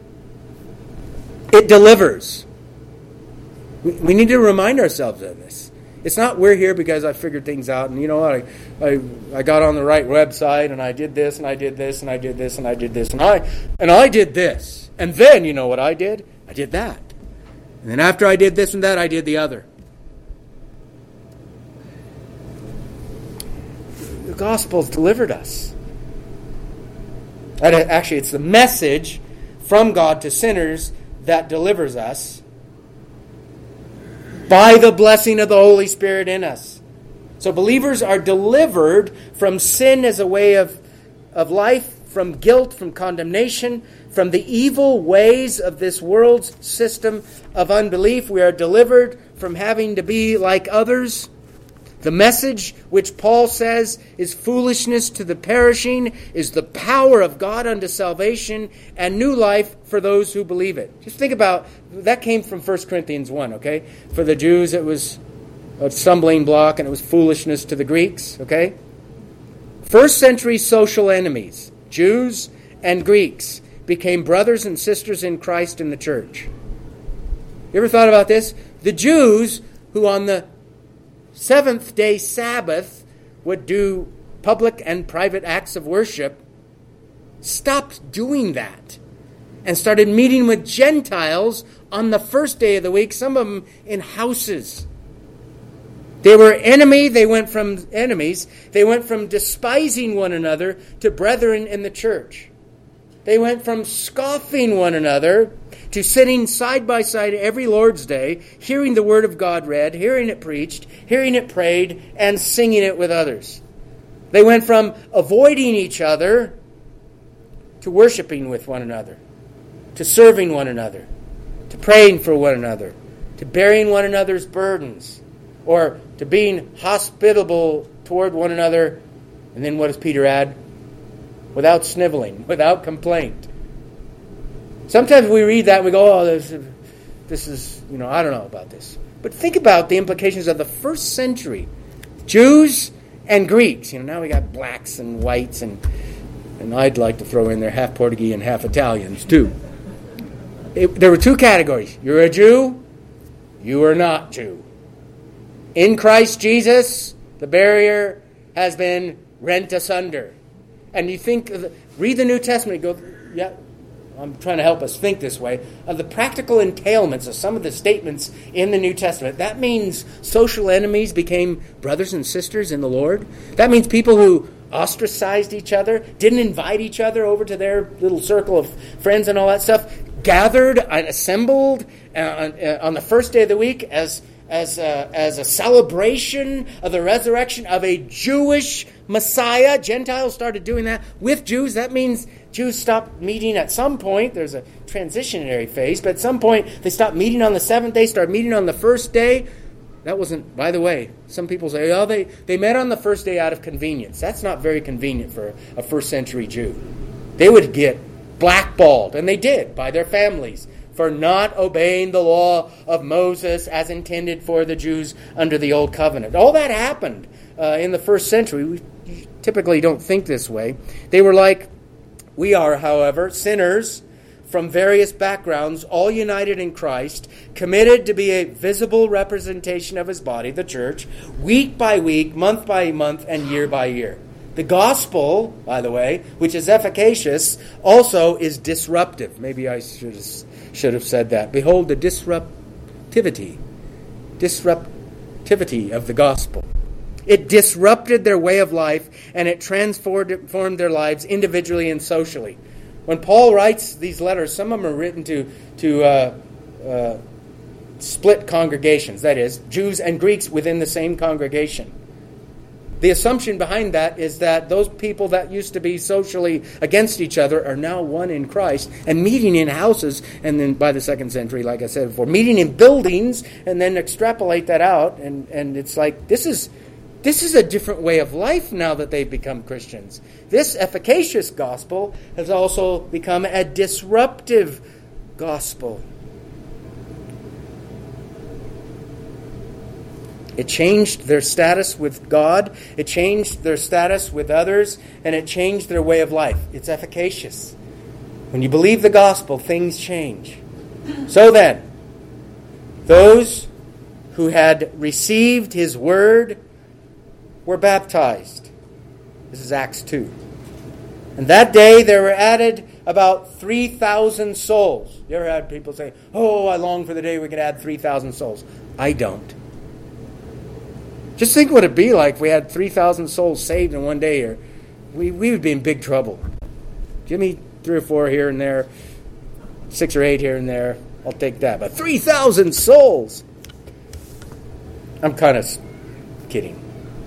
It delivers. We need to remind ourselves of this. It's not we're here because I figured things out and you know what, I, I I got on the right website and I did this and I did this and I did this and I did this and I and I did this. And then you know what I did? I did that. And then after I did this and that, I did the other. The gospel's delivered us. Actually, it's the message from God to sinners that delivers us by the blessing of the Holy Spirit in us. So believers are delivered from sin as a way of, of life, from guilt, from condemnation, from the evil ways of this world's system of unbelief. We are delivered from having to be like others. The message, which Paul says is foolishness to the perishing, is the power of God unto salvation and new life for those who believe it. Just think about, that came from First Corinthians one, okay? For the Jews it was a stumbling block and it was foolishness to the Greeks, okay? First century social enemies, Jews and Greeks, became brothers and sisters in Christ in the church. You ever thought about this? The Jews who on the seventh day Sabbath would do public and private acts of worship stopped doing that and started meeting with Gentiles on the first day of the week, some of them in houses. They were enemy, they went from enemies, they went from despising one another to brethren in the church. They went from scoffing one another to sitting side by side every Lord's Day, hearing the Word of God read, hearing it preached, hearing it prayed, and singing it with others. They went from avoiding each other to worshiping with one another, to serving one another, to praying for one another, to bearing one another's burdens, or to being hospitable toward one another. And then what does Peter add? Without sniveling, without complaint. Sometimes we read that and we go, oh, this, this is, you know, I don't know about this. But think about the implications of the first century. Jews and Greeks. You know, now we got blacks and whites, and and I'd like to throw in there half Portuguese and half Italians too. It, there were two categories. You're a Jew, you are not Jew. In Christ Jesus, the barrier has been rent asunder. And you think, of the, read the New Testament, go, yeah, I'm trying to help us think this way, of the practical entailments of some of the statements in the New Testament. That means social enemies became brothers and sisters in the Lord. That means people who ostracized each other, didn't invite each other over to their little circle of friends and all that stuff, gathered and assembled uh, on the first day of the week as as a, as a celebration of the resurrection of a Jewish Messiah. Gentiles started doing that with Jews. That means Jews stopped meeting at some point. There's a transitionary phase, but at some point they stopped meeting on the seventh day, started meeting on the first day. That wasn't, by the way, some people say, oh, they, they met on the first day out of convenience. That's not very convenient for a first century Jew. They would get blackballed, and they did, by their families, for not obeying the law of Moses as intended for the Jews under the Old Covenant. All that happened uh, in the first century. We typically don't think this way. They were like we are, however, sinners from various backgrounds, all united in Christ, committed to be a visible representation of his body, the church, week by week, month by month, and year by year. The gospel, by the way, which is efficacious, also is disruptive. Maybe I should have, should have said that. Behold the disruptivity, disruptivity of the gospel. It disrupted their way of life, and it transformed their lives individually and socially. When Paul writes these letters, some of them are written to, to uh, uh, split congregations, that is, Jews and Greeks within the same congregation. The assumption behind that is that those people that used to be socially against each other are now one in Christ and meeting in houses, and then by the second century, like I said before, meeting in buildings, and then extrapolate that out, and, and it's like, this is this is a different way of life now that they've become Christians. This efficacious gospel has also become a disruptive gospel. It changed their status with God, it changed their status with others, and it changed their way of life. It's efficacious. When you believe the gospel, things change. So then, those who had received his word were baptized. This is Acts two. And that day there were added about three thousand souls. You ever had people say, oh, I long for the day we could add three thousand souls? I don't. Just think what it'd be like if we had three thousand souls saved in one day here. We, we would be in big trouble. Give me three or four here and there, six or eight here and there. I'll take that. But three thousand souls! I'm kind of kidding.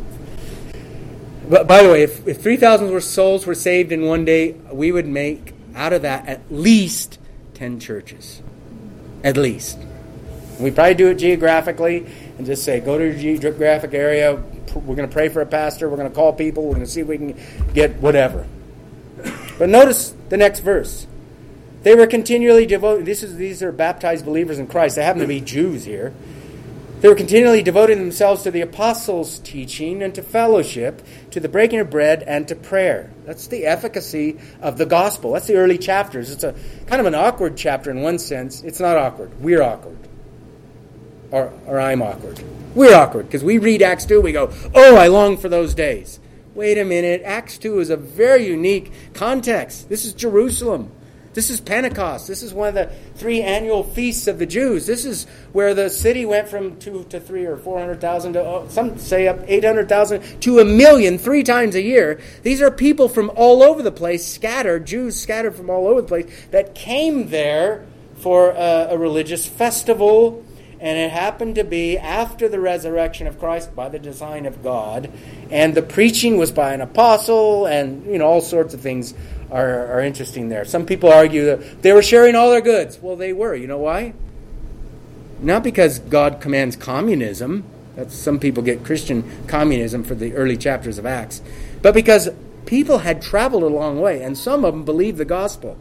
But by the way, if, if three thousand souls were saved in one day, we would make out of that at least ten churches. At least. We'd probably do it geographically and just say, go to your geographic area, we're going to pray for a pastor, we're going to call people, we're going to see if we can get whatever. But notice the next verse. They were continually devoted. This is, these are baptized believers in Christ. They happen to be Jews here. They were continually devoting themselves to the apostles' teaching and to fellowship, to the breaking of bread and to prayer. That's the efficacy of the gospel. That's the early chapters. It's a kind of an awkward chapter in one sense. It's not awkward. We're awkward. Or, or I'm awkward. We're awkward because we read Acts two, we go, oh, I long for those days. Wait a minute. Acts two is a very unique context. This is Jerusalem. This is Pentecost. This is one of the three annual feasts of the Jews. This is where the city went from two to three or four hundred thousand to, oh, some say up eight hundred thousand to a million three times a year. These are people from all over the place, scattered, Jews scattered from all over the place, that came there for a, a religious festival. And it happened to be after the resurrection of Christ by the design of God. And the preaching was by an apostle, and you know all sorts of things are, are interesting there. Some people argue that they were sharing all their goods. Well, they were. You know why? Not because God commands communism. That's, some people get Christian communism for the early chapters of Acts. But because people had traveled a long way, and some of them believed the gospel.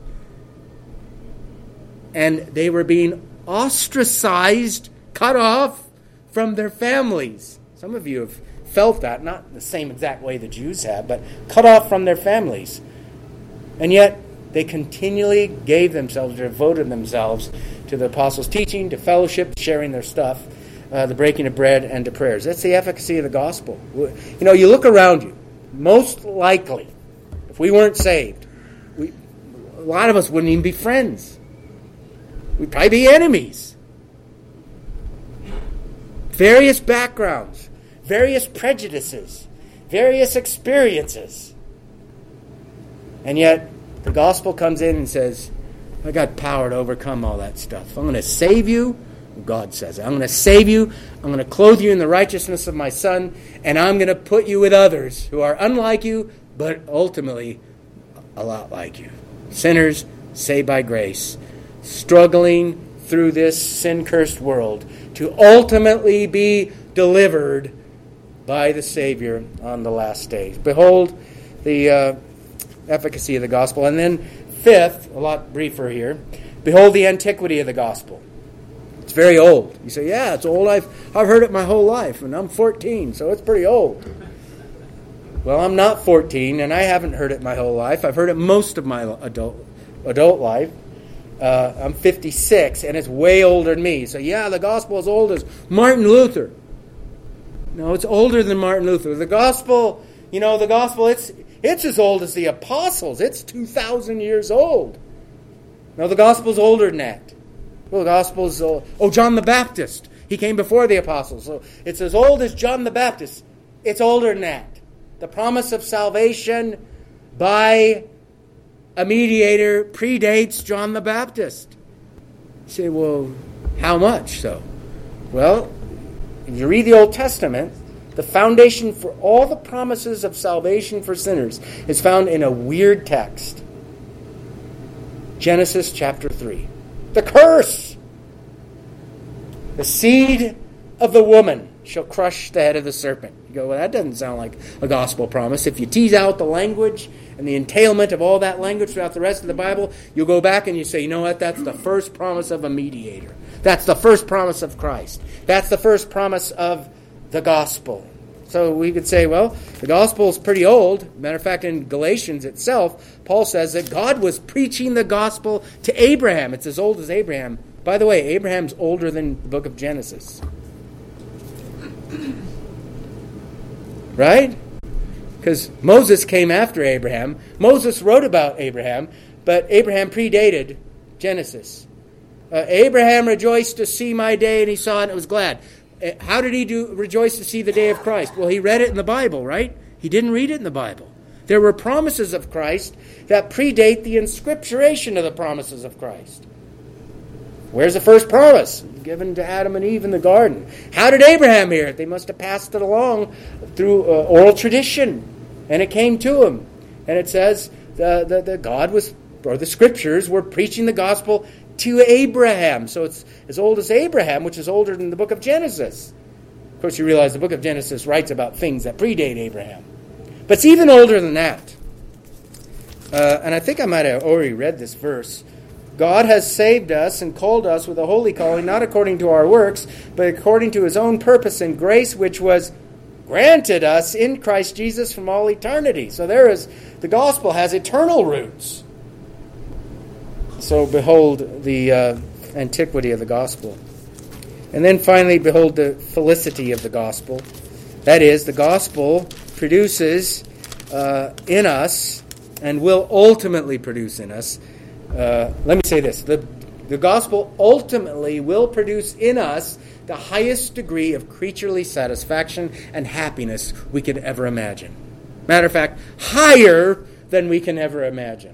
And they were being ostracized, cut off from their families. Some of you have felt that, not in the same exact way the Jews have, but cut off from their families. And yet, they continually gave themselves, devoted themselves to the apostles' teaching, to fellowship, sharing their stuff, uh, the breaking of bread, and to prayers. That's the efficacy of the gospel. You know, you look around you, most likely, if we weren't saved, we, a lot of us wouldn't even be friends. We'd probably be enemies. Various backgrounds, various prejudices, various experiences. And yet, the gospel comes in and says, I got power to overcome all that stuff. I'm going to save you. God says it. I'm going to save you. I'm going to clothe you in the righteousness of my Son. And I'm going to put you with others who are unlike you, but ultimately a lot like you. Sinners saved by grace, struggling through this sin-cursed world to ultimately be delivered by the Savior on the last day. Behold the uh, efficacy of the gospel. And then fifth, a lot briefer here, behold the antiquity of the gospel. It's very old. You say, yeah, it's old. I've, I've heard it my whole life, and I'm fourteen, so it's pretty old. Well, I'm not fourteen, and I haven't heard it my whole life. I've heard it most of my adult adult life. Uh, I'm fifty-six, and it's way older than me. So, yeah, the gospel is as old as Martin Luther. No, it's older than Martin Luther. The gospel, you know, the gospel, it's it's as old as the apostles. It's two thousand years old. No, the gospel's older than that. Well, the gospel's old. Oh, John the Baptist. He came before the apostles. So it's as old as John the Baptist. It's older than that. The promise of salvation by a mediator predates John the Baptist. You say, well, how much so? Well, if you read the Old Testament, the foundation for all the promises of salvation for sinners is found in a weird text. Genesis chapter three. The curse! The seed of the woman shall crush the head of the serpent. You go, well, that doesn't sound like a gospel promise. If you tease out the language and the entailment of all that language throughout the rest of the Bible, you'll go back and you say, you know what, that's the first promise of a mediator. That's the first promise of Christ. That's the first promise of the gospel. So we could say, well, the gospel is pretty old. Matter of fact, in Galatians itself, Paul says that God was preaching the gospel to Abraham. It's as old as Abraham. By the way, Abraham's older than the book of Genesis. Right? Because Moses came after Abraham. Moses wrote about Abraham, but Abraham predated Genesis. Uh, Abraham rejoiced to see my day, and he saw it and was glad. Uh, how did he do rejoice to see the day of Christ? Well, he read it in the Bible, right? He didn't read it in the Bible. There were promises of Christ that predate the inscripturation of the promises of Christ. Where's the first promise? Given to Adam and Eve in the garden. How did Abraham hear it? They must have passed it along through uh, oral tradition. And it came to him. And it says the, the, the God was, or the scriptures were preaching the gospel to Abraham. So it's as old as Abraham, which is older than the book of Genesis. Of course, you realize the book of Genesis writes about things that predate Abraham. But it's even older than that. Uh, and I think I might have already read this verse. God has saved us and called us with a holy calling, not according to our works, but according to his own purpose and grace, which was granted us in Christ Jesus from all eternity. So there is, the gospel has eternal roots. So behold the uh, antiquity of the gospel. And then finally, behold the felicity of the gospel. That is, the gospel produces uh, in us and will ultimately produce in us. Uh, let me say this. The, the gospel ultimately will produce in us the highest degree of creaturely satisfaction and happiness we could ever imagine. Matter of fact, higher than we can ever imagine.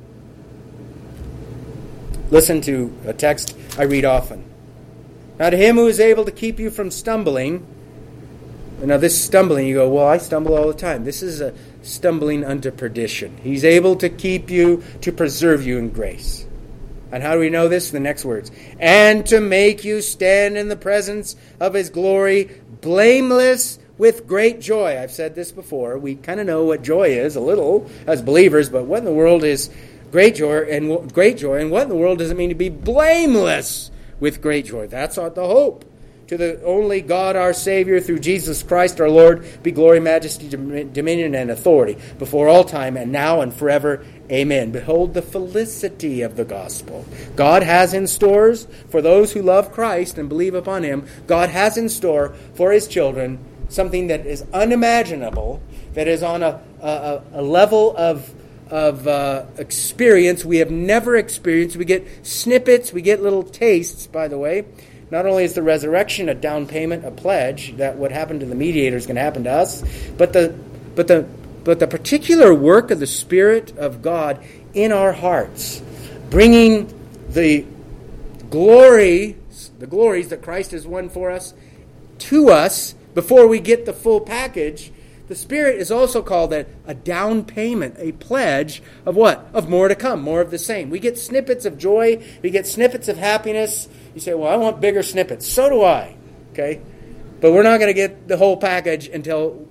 Listen to a text I read often. Now to him who is able to keep you from stumbling. Now this stumbling, you go, well, I stumble all the time. This is a stumbling unto perdition. He's able to keep you, to preserve you in grace. And how do we know this? The next words. And to make you stand in the presence of his glory, blameless with great joy. I've said this before. We kind of know what joy is a little as believers, but what in the world is great joy? And great joy, and what in the world does it mean to be blameless with great joy? That's not the hope. To the only God our Savior through Jesus Christ our Lord be glory, majesty, dominion, and authority before all time and now and forever. Amen. Behold the felicity of the gospel. God has in stores for those who love Christ and believe upon him. God has in store for his children something that is unimaginable, that is on a, a, a level of of uh, experience we have never experienced. We get snippets, we get little tastes, by the way. Not only is the resurrection a down payment, a pledge, that what happened to the mediator is going to happen to us, but the but the but the particular work of the Spirit of God in our hearts, bringing the glory, the glories that Christ has won for us, to us before we get the full package. The Spirit is also called a, a down payment, a pledge of what? Of more to come, more of the same. We get snippets of joy, we get snippets of happiness. You say, well, I want bigger snippets. So do I. Okay? But we're not going to get the whole package until,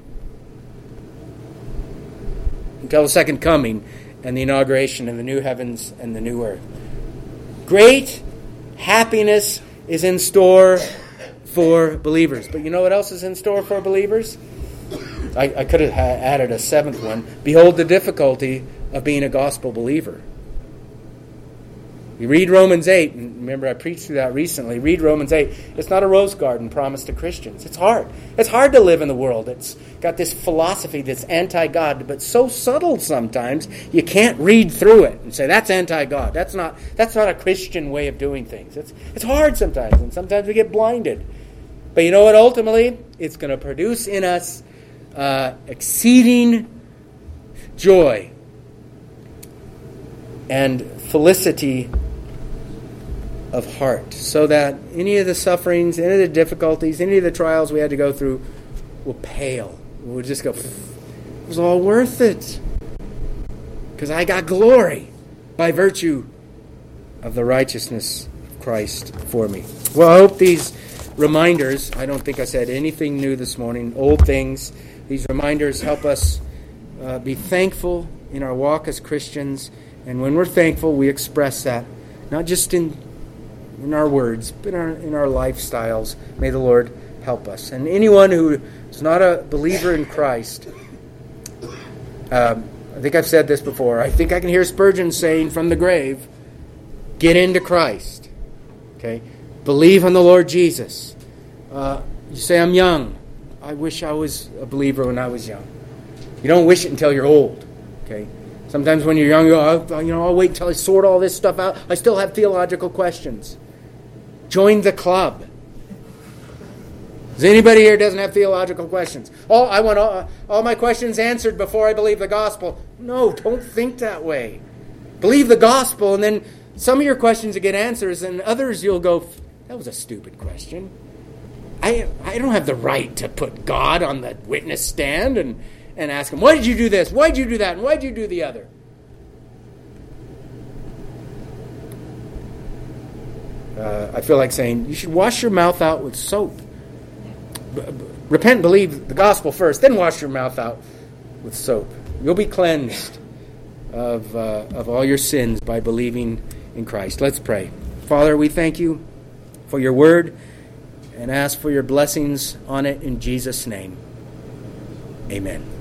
until the second coming and the inauguration of the new heavens and the new earth. Great happiness is in store for believers. But you know what else is in store for believers? I, I could have added a seventh one. Behold the difficulty of being a gospel believer. You read Romans eight, and remember I preached through that recently. Read Romans eight. It's not a rose garden promised to Christians. It's hard. It's hard to live in the world. It's got this philosophy that's anti-God, but so subtle sometimes you can't read through it and say, that's anti-God. That's not that's not a Christian way of doing things. It's, it's hard sometimes, and sometimes we get blinded. But you know what? Ultimately, it's going to produce in us Uh, exceeding joy and felicity of heart, so that any of the sufferings, any of the difficulties, any of the trials we had to go through will pale. We'll just go, it was all worth it, because I got glory by virtue of the righteousness of Christ for me. Well, I hope these reminders, I don't think I said anything new this morning, old things. These reminders help us uh, be thankful in our walk as Christians. And when we're thankful, we express that, not just in in our words, but in our, in our lifestyles. May the Lord help us. And anyone who is not a believer in Christ, um, I think I've said this before. I think I can hear Spurgeon saying from the grave, get into Christ. Okay? Believe on the Lord Jesus. Uh, you say, I'm young. I wish I was a believer when I was young. You don't wish it until you're old. Okay? Sometimes when you're young, you go, oh, you know, I'll wait until I sort all this stuff out. I still have theological questions. Join the club. Is anybody here doesn't have theological questions? Oh, I want all, all my questions answered before I believe the gospel. No, don't think that way. Believe the gospel, and then some of your questions will get answers, and others you'll go, that was a stupid question. I I don't have the right to put God on the witness stand and, and ask him, why did you do this? Why did you do that? And why did you do the other? Uh, I feel like saying, you should wash your mouth out with soap. B- b- repent and believe the gospel first, then wash your mouth out with soap. You'll be cleansed of uh, of all your sins by believing in Christ. Let's pray. Father, we thank you for your word and ask for your blessings on it in Jesus' name. Amen.